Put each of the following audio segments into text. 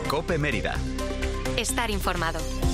COPE Mérida. Estar informado.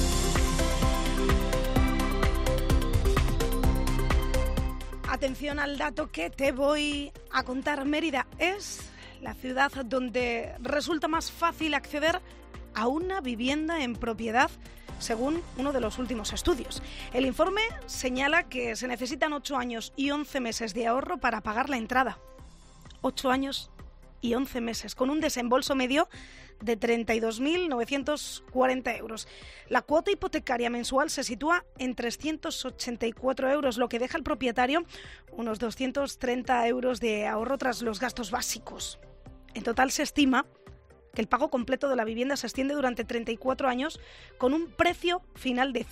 Atención al dato que te voy a contar. Mérida es la ciudad donde resulta más fácil acceder a una vivienda en propiedad, según uno de los últimos estudios. El informe señala que se necesitan 8 años y 11 meses de ahorro para pagar la entrada. 8 años y 11 meses, con un desembolso medio de 32.940 euros. La cuota hipotecaria mensual se sitúa en 384 euros, lo que deja al propietario unos 230 euros de ahorro tras los gastos básicos. En total se estima que el pago completo de la vivienda se extiende durante 34 años con un precio final de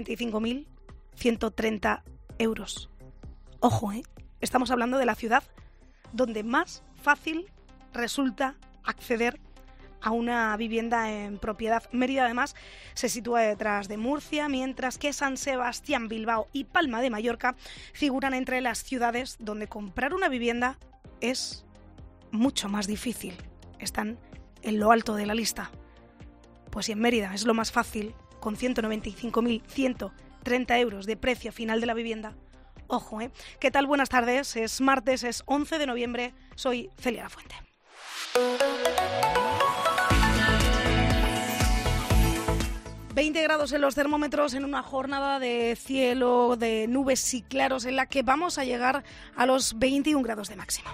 195.130 euros. Ojo, estamos hablando de la ciudad donde más fácil resulta acceder a una vivienda en propiedad. Mérida, además, se sitúa detrás de Murcia, mientras que San Sebastián, Bilbao y Palma de Mallorca figuran entre las ciudades donde comprar una vivienda es mucho más difícil. Están en lo alto de la lista. Pues si en Mérida es lo más fácil, con 195.130 euros de precio final de la vivienda, ojo, ¿Qué tal? Buenas tardes, es martes, es 11 de noviembre, soy Celia Lafuente. ...20 grados en los termómetros en una jornada de cielo, de nubes y claros en la que vamos a llegar a los 21 grados de máximo.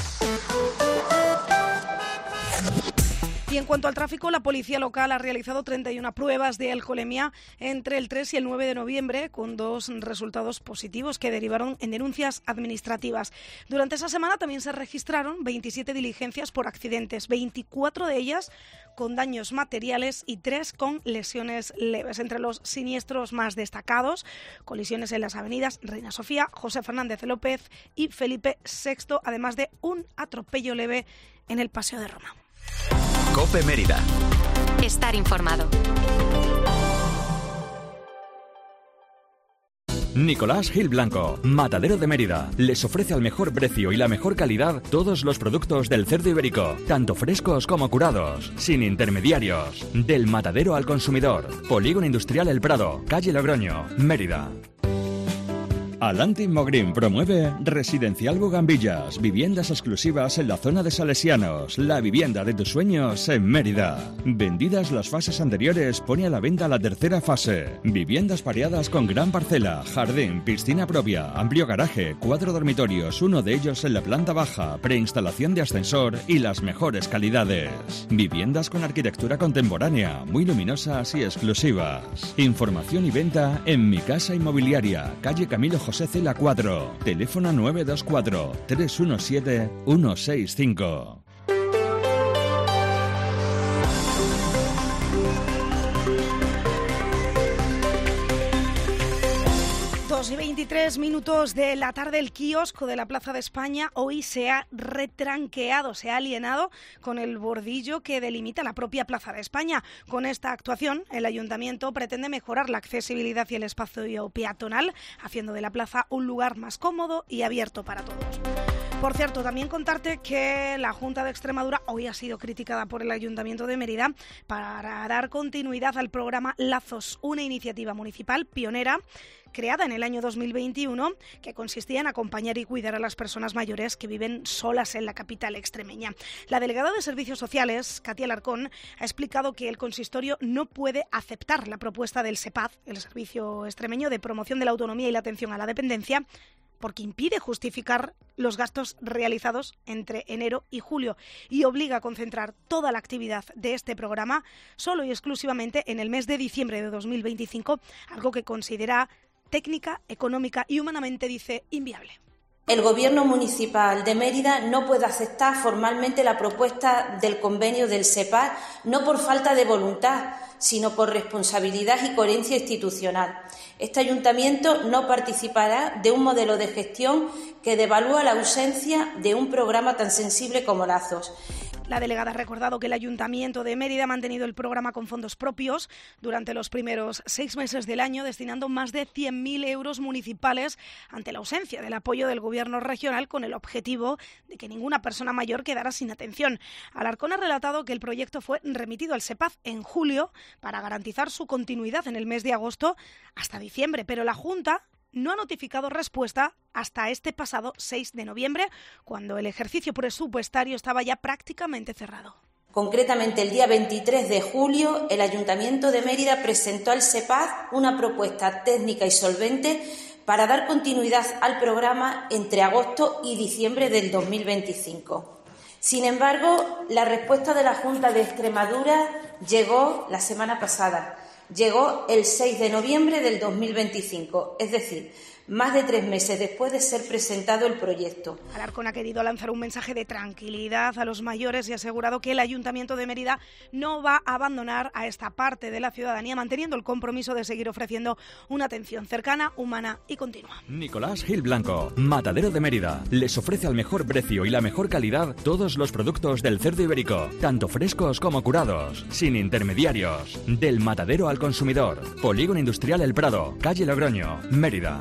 Y en cuanto al tráfico, la policía local ha realizado 31 pruebas de alcoholemia entre el 3 y el 9 de noviembre, con 2 resultados positivos que derivaron en denuncias administrativas. Durante esa semana también se registraron 27 diligencias por accidentes, 24 de ellas con daños materiales y 3 con lesiones leves. Entre los siniestros más destacados, colisiones en las avenidas Reina Sofía, José Fernández López y Felipe VI, además de un atropello leve en el Paseo de Roma. COPE Mérida. Estar informado. Nicolás Gil Blanco, Matadero de Mérida, les ofrece al mejor precio y la mejor calidad todos los productos del cerdo ibérico, tanto frescos como curados, sin intermediarios. Del matadero al consumidor. Polígono Industrial El Prado, calle Logroño, Mérida. Alanti Mogrim promueve Residencial Bugambillas, viviendas exclusivas en la zona de Salesianos, la vivienda de tus sueños en Mérida. Vendidas las fases anteriores, pone a la venta la tercera fase. Viviendas pareadas con gran parcela, jardín, piscina propia, amplio garaje, 4 dormitorios, uno de ellos en la planta baja, preinstalación de ascensor y las mejores calidades. Viviendas con arquitectura contemporánea, muy luminosas y exclusivas. Información y venta en Mi Casa Inmobiliaria, calle Camilo José Cela 4, teléfono 924-317-165. Y 23 minutos de la tarde, el kiosco de la Plaza de España hoy se ha retranqueado, se ha alienado con el bordillo que delimita la propia Plaza de España. Con esta actuación, el Ayuntamiento pretende mejorar la accesibilidad y el espacio peatonal, haciendo de la plaza un lugar más cómodo y abierto para todos. Por cierto, también contarte que la Junta de Extremadura hoy ha sido criticada por el Ayuntamiento de Mérida para dar continuidad al programa Lazos, una iniciativa municipal pionera creada en el año 2021 que consistía en acompañar y cuidar a las personas mayores que viven solas en la capital extremeña. La delegada de Servicios Sociales, Katia Alarcón, ha explicado que el consistorio no puede aceptar la propuesta del SEPAD, el Servicio Extremeño de Promoción de la Autonomía y la Atención a la Dependencia, porque impide justificar los gastos realizados entre enero y julio y obliga a concentrar toda la actividad de este programa solo y exclusivamente en el mes de diciembre de 2025, algo que considera técnica, económica y humanamente, dice, inviable. El Gobierno municipal de Mérida no puede aceptar formalmente la propuesta del convenio del SEPAD, no por falta de voluntad, sino por responsabilidad y coherencia institucional. Este ayuntamiento no participará de un modelo de gestión que devalúa la ausencia de un programa tan sensible como Lazos. La delegada ha recordado que el Ayuntamiento de Mérida ha mantenido el programa con fondos propios durante los primeros 6 meses del año, destinando más de 100.000 euros municipales ante la ausencia del apoyo del Gobierno regional, con el objetivo de que ninguna persona mayor quedara sin atención. Alarcón ha relatado que el proyecto fue remitido al SEPAZ en julio para garantizar su continuidad en el mes de agosto hasta diciembre, pero la Junta no ha notificado respuesta hasta este pasado 6 de noviembre, cuando el ejercicio presupuestario estaba ya prácticamente cerrado. Concretamente, el día 23 de julio, el Ayuntamiento de Mérida presentó al SEPAZ una propuesta técnica y solvente para dar continuidad al programa entre agosto y diciembre del 2025. Sin embargo, la respuesta de la Junta de Extremadura llegó la semana pasada. Llegó el 6 de noviembre del 2025, es decir, más de 3 meses después de ser presentado el proyecto. Alarcón ha querido lanzar un mensaje de tranquilidad a los mayores y ha asegurado que el Ayuntamiento de Mérida no va a abandonar a esta parte de la ciudadanía, manteniendo el compromiso de seguir ofreciendo una atención cercana, humana y continua. Nicolás Gil Blanco, Matadero de Mérida, les ofrece al mejor precio y la mejor calidad todos los productos del cerdo ibérico, tanto frescos como curados, sin intermediarios. Del matadero al consumidor. Polígono Industrial El Prado, calle Logroño, Mérida.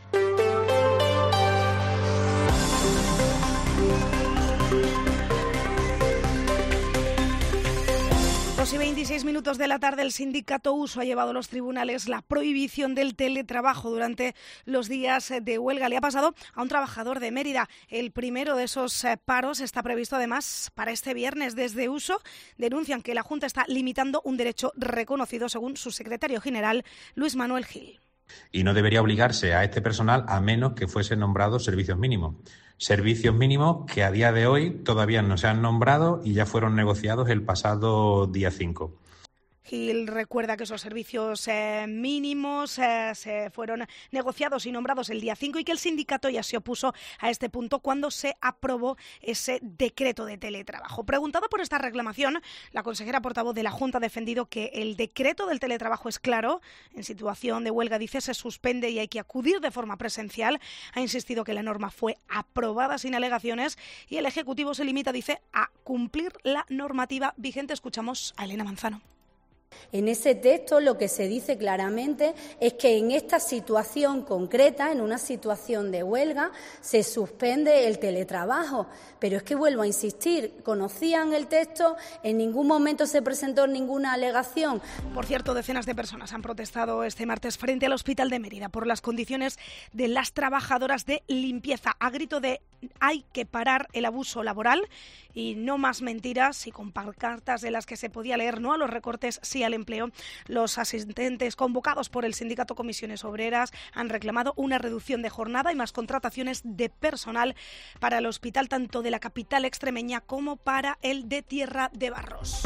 2:26 de la tarde, el sindicato USO ha llevado a los tribunales la prohibición del teletrabajo durante los días de huelga. Le ha pasado a un trabajador de Mérida. El primero de esos paros está previsto además para este viernes. Desde USO denuncian que la Junta está limitando un derecho reconocido, según su secretario general, Luis Manuel Gil. Y no debería obligarse a este personal a menos que fuesen nombrados servicios mínimos. Servicios mínimos que a día de hoy todavía no se han nombrado y ya fueron negociados el pasado día 5. Gil recuerda que esos servicios mínimos se fueron negociados y nombrados el día 5 y que el sindicato ya se opuso a este punto cuando se aprobó ese decreto de teletrabajo. Preguntada por esta reclamación, la consejera portavoz de la Junta ha defendido que el decreto del teletrabajo es claro. En situación de huelga, dice, se suspende y hay que acudir de forma presencial. Ha insistido que la norma fue aprobada sin alegaciones y el Ejecutivo se limita, dice, a cumplir la normativa vigente. Escuchamos a Elena Manzano. En ese texto lo que se dice claramente es que en esta situación concreta, en una situación de huelga, se suspende el teletrabajo. Pero es que vuelvo a insistir, conocían el texto, en ningún momento se presentó ninguna alegación. Por cierto, decenas de personas han protestado este martes frente al Hospital de Mérida por las condiciones de las trabajadoras de limpieza, a grito de hay que parar el abuso laboral y no más mentiras, y con pancartas de las que se podía leer no a los recortes, sí al empleo. Los asistentes convocados por el sindicato Comisiones Obreras han reclamado una reducción de jornada y más contrataciones de personal para el hospital, tanto de la capital extremeña como para el de Tierra de Barros.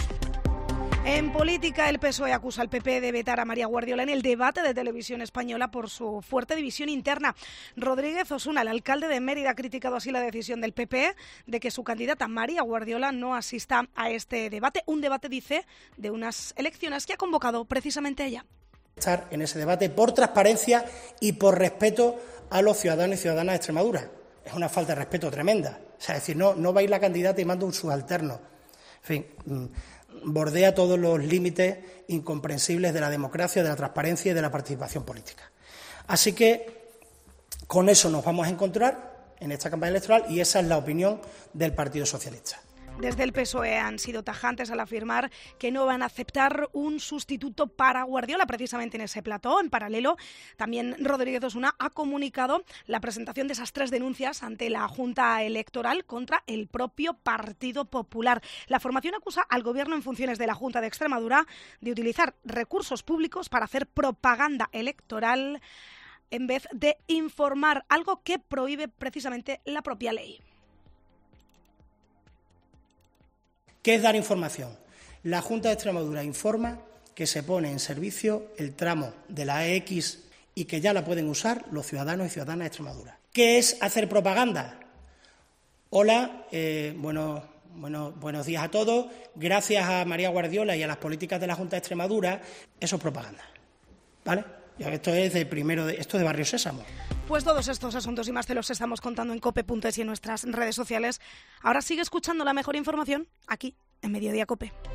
En política, el PSOE acusa al PP de vetar a María Guardiola en el debate de Televisión Española por su fuerte división interna. Rodríguez Osuna, el alcalde de Mérida, ha criticado así la decisión del PP de que su candidata María Guardiola no asista a este debate. Un debate, dice, de unas elecciones que ha convocado precisamente ella. Estar en ese debate por transparencia y por respeto a los ciudadanos y ciudadanas de Extremadura. Es una falta de respeto tremenda. O sea, es decir, no va a ir la candidata y manda un subalterno. En fin, bordea todos los límites incomprensibles de la democracia, de la transparencia y de la participación política. Así que con eso nos vamos a encontrar en esta campaña electoral y esa es la opinión del Partido Socialista. Desde el PSOE han sido tajantes al afirmar que no van a aceptar un sustituto para Guardiola precisamente en ese plató. En paralelo, también Rodríguez Osuna ha comunicado la presentación de esas 3 denuncias ante la Junta Electoral contra el propio Partido Popular. La formación acusa al Gobierno en funciones de la Junta de Extremadura de utilizar recursos públicos para hacer propaganda electoral en vez de informar, algo que prohíbe precisamente la propia ley. ¿Qué es dar información? La Junta de Extremadura informa que se pone en servicio el tramo de la EX y que ya la pueden usar los ciudadanos y ciudadanas de Extremadura. ¿Qué es hacer propaganda? Hola, buenos días a todos. Gracias a María Guardiola y a las políticas de la Junta de Extremadura, eso es propaganda. ¿Vale? Esto es de Barrio Sésamo. Pues todos estos asuntos y más te los estamos contando en cope.es y en nuestras redes sociales. Ahora sigue escuchando la mejor información aquí en Mediodía Cope.